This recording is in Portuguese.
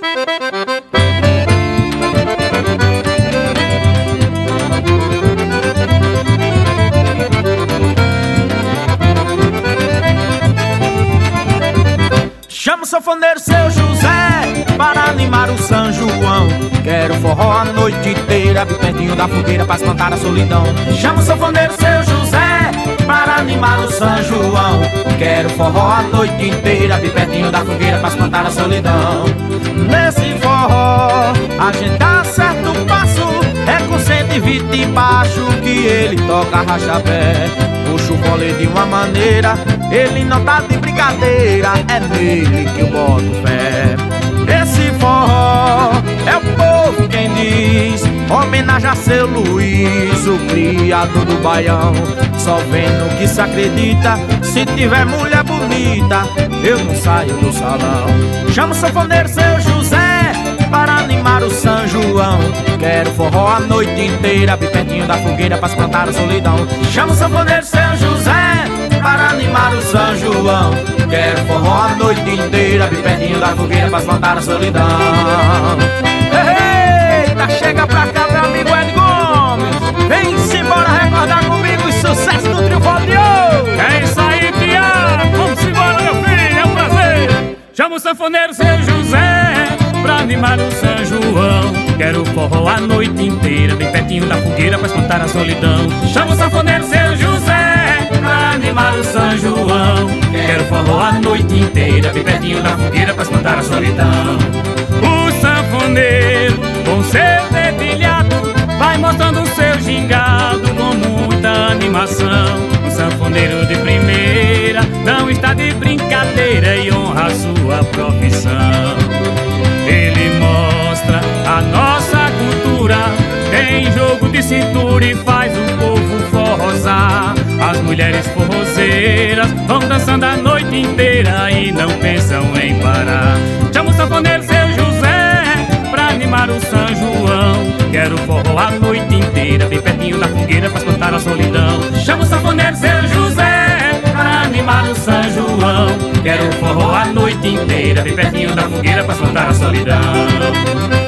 Chama o sanfoneiro seu José para animar o São João. Quero forró a noite inteira, bem pertinho da fogueira pra espantar a solidão. Chama o sanfoneiro seu José para animar o São João. Quero forró a noite inteira, bem pertinho da fogueira pra espantar a solidão. Nesse forró a gente acerta o passo, é com 120 baixo que ele toca rachapé. Puxa o vôlei de uma maneira, ele não tá de brincadeira, é nele que eu boto fé. Esse forró é o povo quem diz, homenagem a seu Luiz, o criador do baião. Só vendo que se acredita, se tiver mulher bonita, eu não saio do salão. Chama o sanfoneiro seu José para animar o São João. Quero forró a noite inteira, bem pertinho da fogueira pra espantar a solidão. Chama o sanfoneiro seu José para animar o São João. Quero forró a noite inteira, bem pertinho da fogueira pra espantar a solidão. Eita, chega pra cá meu amigo Ed Gomes, vem-se embora recordar comigo os sucessos do Trio Folião. É isso aí, Tiago, vamos embora meu filho, é um prazer. Chama o sanfoneiro seu José pra animar o São João. Quero forró a noite inteira, bem pertinho da fogueira pra espantar a solidão. Chama o sanfoneiro seu José pra animar o São João. Quero forró a noite inteira, bem pertinho da fogueira pra espantar a solidão. O sanfoneiro com seu dedilhado vai mostrando o seu gingado com muita animação. O sanfoneiro de primeira não está de brincadeira e honra a sua profissão. Ele mostra a nossa cultura, tem jogo de cintura e faz o povo forrosar. As mulheres forrozeiras vão dançando a noite inteira e não pensam em parar. Chama o sanfoneiro seu José pra animar o São João. Quero forró a noite inteira, bem pertinho da fogueira pra espantar a solidão. Chama o sanfoneiro seu José pra animar o São João. Quero forró a noite inteira, bem pertinho da fogueira pra espantar a solidão.